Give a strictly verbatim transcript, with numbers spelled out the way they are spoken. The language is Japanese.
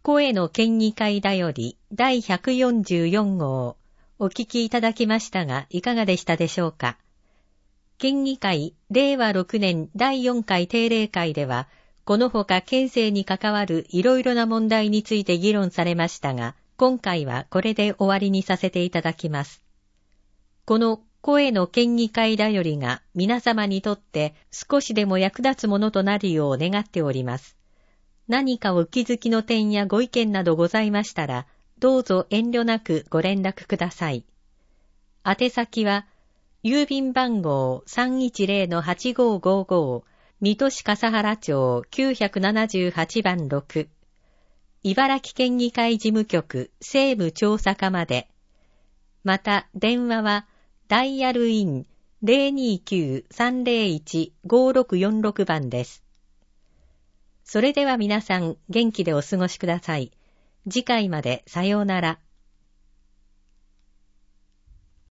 声の県議会だよりだいひゃくよんじゅうよん号お聞きいただきましたがいかがでしたでしょうか。県議会れいわろくねんだいよんかい定例会では、このほか県政に関わるいろいろな問題について議論されましたが、今回はこれで終わりにさせていただきます。この声の県議会だよりが皆様にとって少しでも役立つものとなるよう願っております。何かお気づきの点やご意見などございましたら、どうぞ遠慮なくご連絡ください。宛先は、郵便番号 さんいちゼロのはちごーごーごー 水戸市笠原町きゅうななはちばんろく、茨城県議会事務局政務調査課まで。また、電話は、ダイヤルイン ゼロにきゅうさんゼロいちごろくよんろく 番です。それでは皆さん元気でお過ごしください。次回までさようなら。